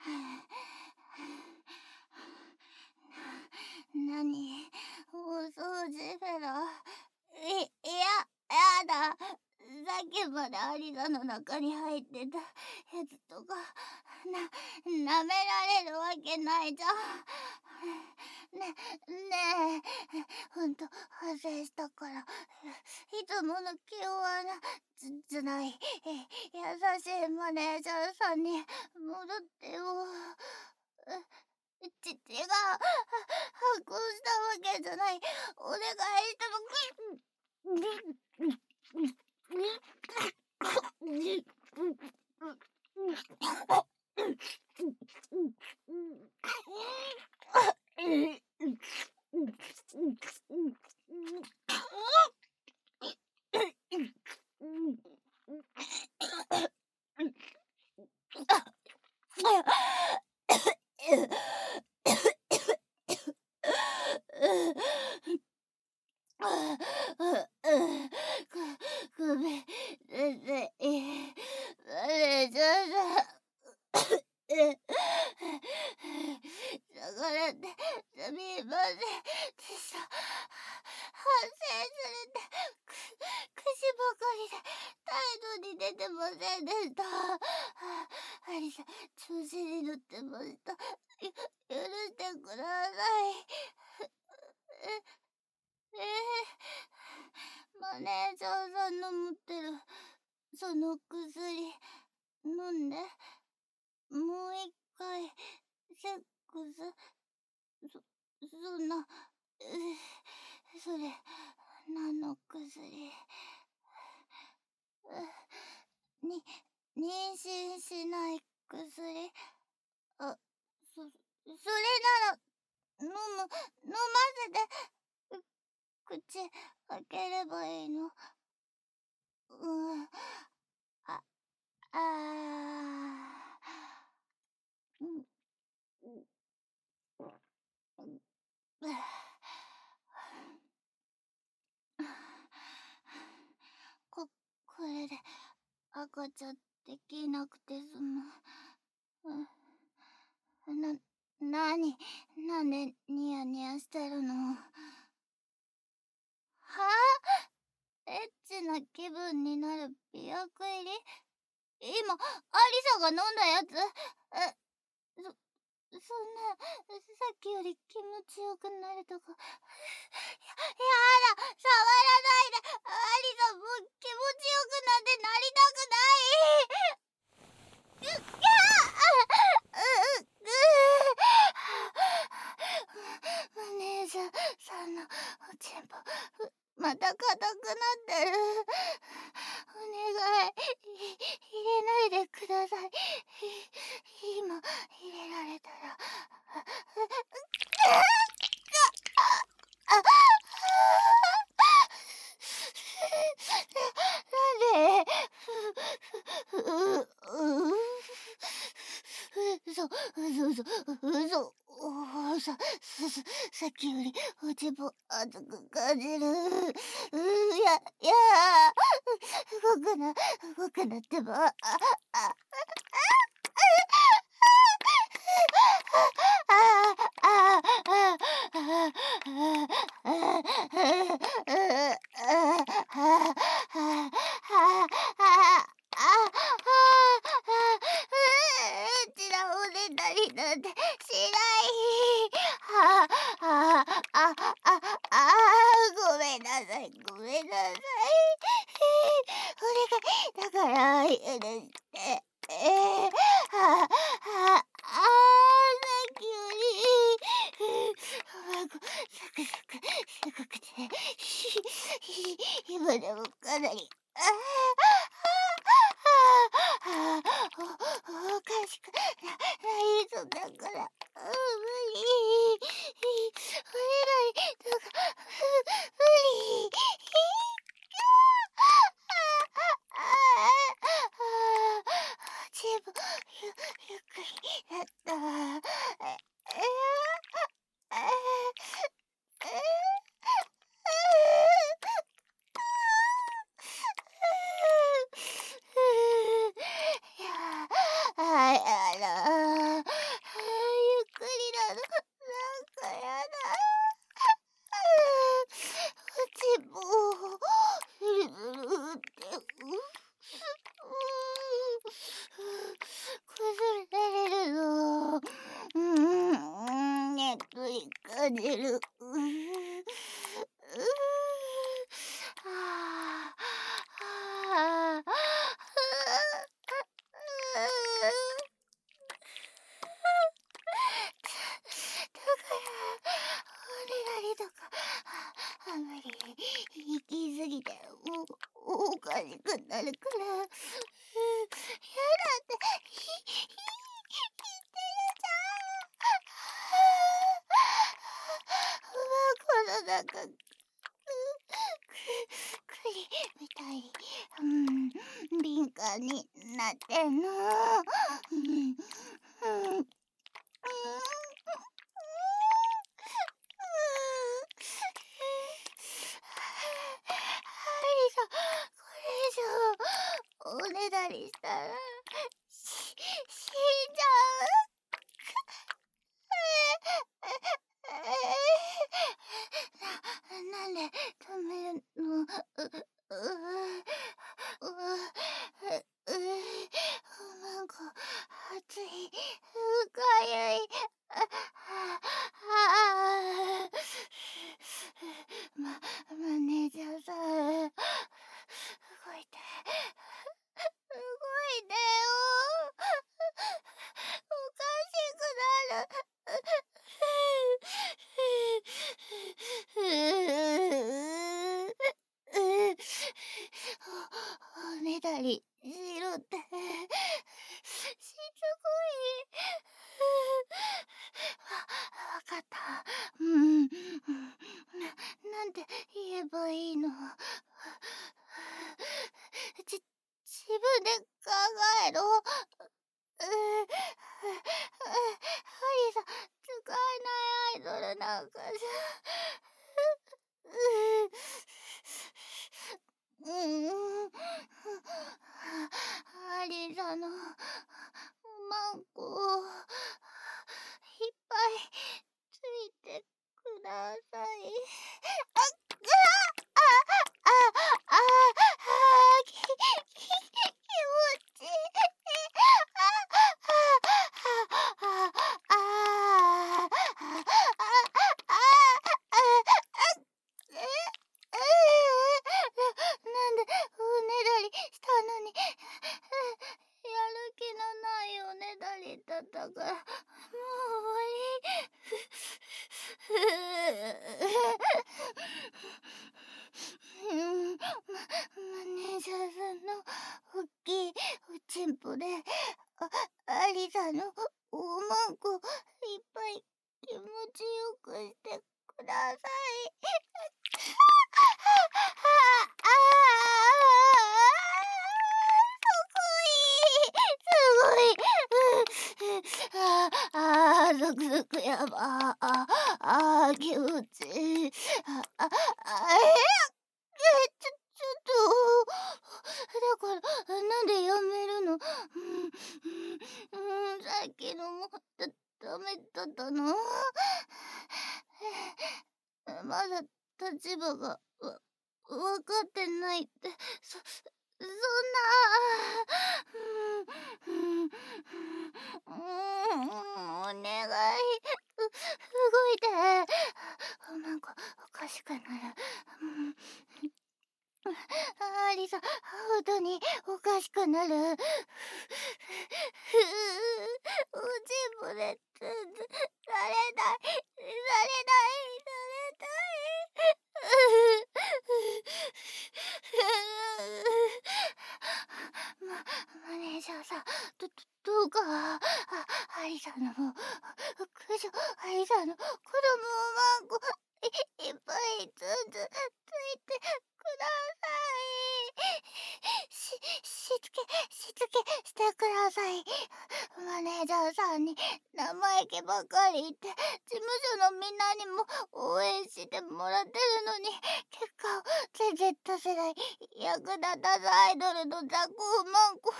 なに、お掃除フェラ。やだ。さっきまでアリザの中に入ってたやつとか、舐められるわけないじゃん。ねえ、ほんと、反省したから、いつもの気弱な、じゃない、優しいマネージャーさんに戻ってよ。父が反抗したわけじゃない。お願いしたの。ごめんなさい。マネージャーさん。だからってすみませんでした。反省するって口ばかりで態度に出てませんでした。アリさん、調子に乗ってました。許してください。マネージャーさんの持ってるその薬飲んで、もう一回セックス、そんな、それ何の薬？に妊娠しない薬？あ、それなら飲ませて、口開ければいいの。あ、うん、これで赤ちゃんできなくて済む。なんでニヤニヤしてるの？はあ？エッチな気分になる美薬入り？今、アリサが飲んだやつ？そんな、さっきより気持ちよくなるとか。やだ、触らないで。アリサ、もう気持ちよくなんてなりたくない。マネージャーさんのおちんぽ、また硬くなってる。お願い、入れないでください。今、入れられたら。なんで？嘘。さっきよりおちんぽ熱く感じる。動くなってば。ちらおねだりなんてしない。ごめんなさい。お願い。だから許して。さっきよりサクサクすごくて今でもかなりおかしくないそんだから無理お願いとか無理全部ゆっくりやった感じる。はあ、はあ、だからおねだりとかあんまり行き過ぎておかしくなるから、やだって言ってるじゃん。この中栗みたいに、敏感になってんの。ハリさん、これ以上おねだりしたら死んじゃう。なんで止めるの？なんか熱い、かゆい。マネージャーさん、動いて、動いてよ。おかしくなる。おねだりしろって。しつこい。わかった。なんて言えばいいの？自分で考えろ。ハリーさん、使えないアイドルなんかじゃ。ハリーさんのおまんこいっぱいついてください。気持ちいい。なんでおねだりしたのに、やる気のないおねだりだったから、もう終わり。マネージャーさんのおっきいおちんぽで、アリさんのおまんこいっぱい気持ちよくしてください。ゾクゾクやば。気持ちいい。ちょっと、だからなんでやめるの？さっきのもダメだったの？まだ立場がわかってないって、そんな。お願い、動いて。なんかおかしくなる。リサ、本当におかしくなる。おちんぽで、されない、されない、されない。マネージャーさん、どうか、リサの、駆除、リサの子供マンコ、いっぱいついてください。しつけしてください。マネージャーさんに生意気ばかり言って、事務所のみんなにも応援してもらってるのに、結果を全然出せない役立たずアイドルの雑魚マンコ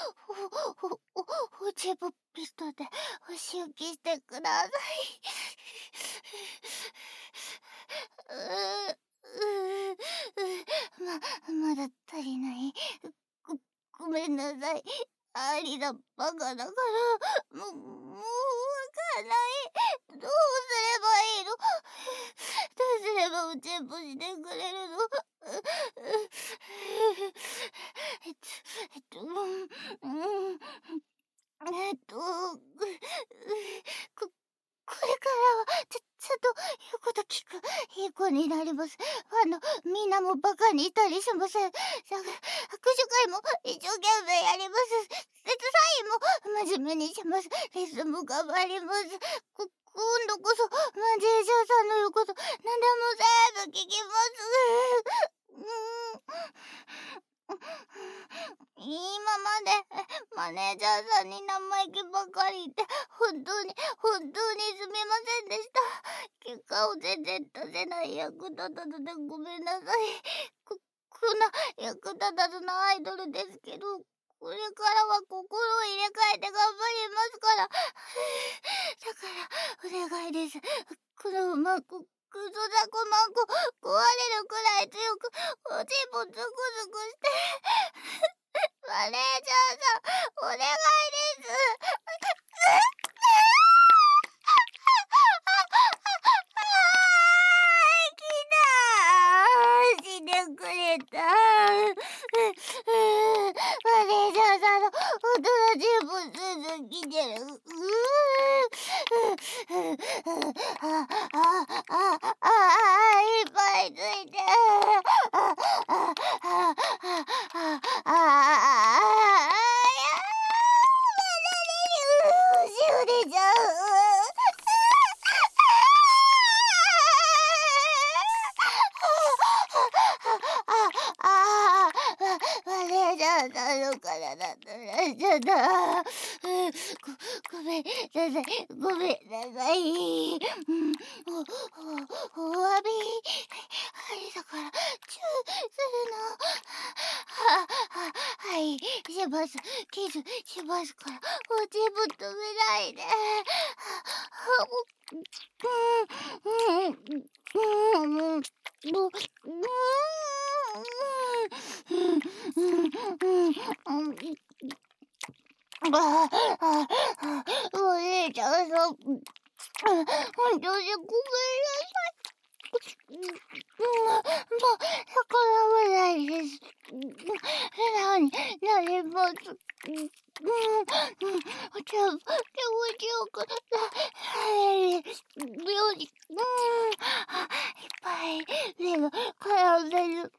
おちぼピストでお仕置きしてください。まだ足りない。ごめんなさい。アリだバカだから、もうわかない。どうすればいいの？どうすれば全部してくれるの？うん、ここれからはちゃんと言うこと聞くいい子になります。みんなもバカにいたりしません。握手会も一生懸命やります。サインも真面目にします。レッスンも頑張ります。今度こそマネージャーさんの言うこと何でも全部聞きます。今までマネージャーさんに生意気ばかり言って本当にすみませんでした。結果を全然出せない役立たずでごめんなさい。こんな役立たずなアイドルですけど、これからは心を入れ替えて頑張りますから。だからお願いです。このまんこクソザコマンコ壊れるくらい強くおちんぽズクズクしてマネージャーさんお願いです。来たしてくれた。マネージャーさんの大人全部来てる。いっぱいついて。しおれちゃう。マネージャーさんの体取られちゃった。ごめんなさい。ごめんなさい。お詫びありだからチューするの。はい、します。キスしますからおちぶ止めないで。お姉ちゃんさん、本当にごめんなさい。もう逆らわないです。素直になります。お茶気持ちよくなれるように、いっぱい目が絡める。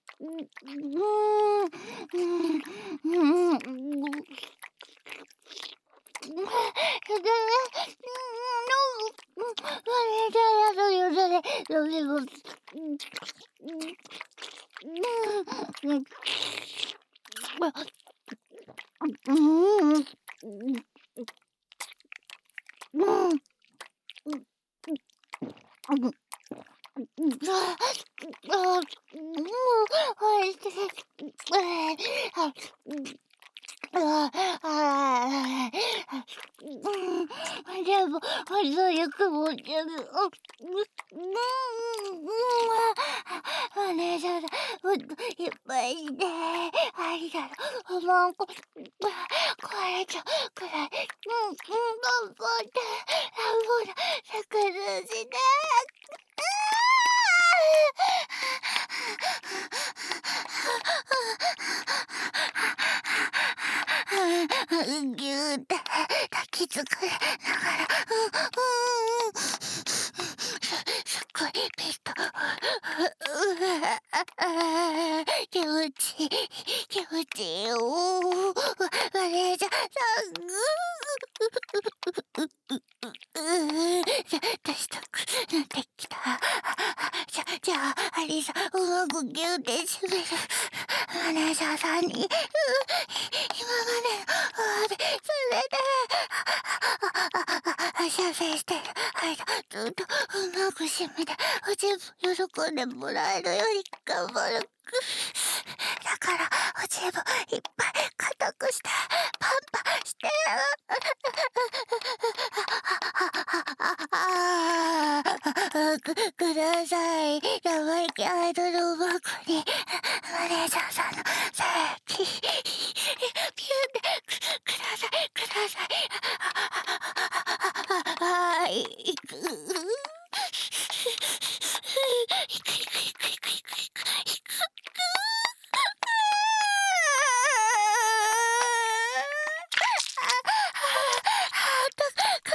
でも、そういう気持ち悪い。マネージャーさん、もっといっぱいしてありがとう。もう壊れちゃうくらい、頑張って、ほら、作図して。ぎゅーって抱きつくながら、すっごいベスト。気持ちいい、気持ちいいよ。マネージャーさん、出したくなってきた。じゃあ、アリさん、うまくギューって締める。マネージャーさんに、今までそれで、修正してる間、ずっとうまく締めて、全部喜んでもらえるように頑張る。だから、おちぶいっぱい硬くして、パンパンして、ください。生意気アイドルバッグに、マネージャーさんのピューってください。 い。たか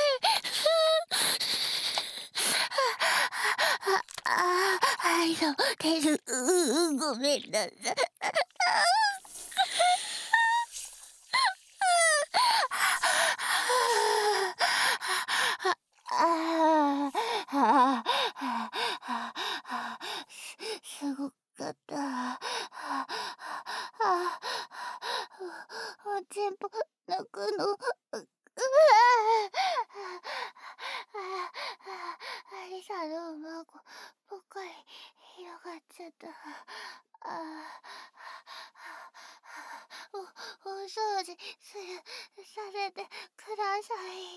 い。てる、ごめんなさい。すごかった。全部泣くの。アリサの孫ばっかり広がっちゃった。お掃除させてください。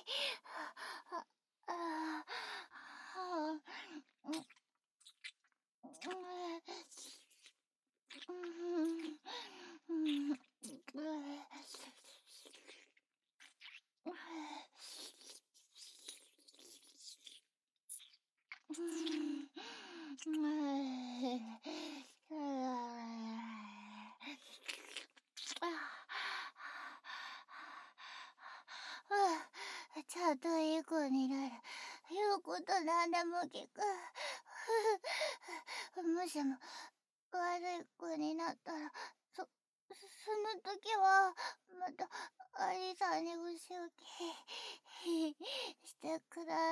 ちゃんといい子になる。言うことなんでも聞く。もしも悪い子になったら、その時は、また、アリさんにお仕置きしてくだ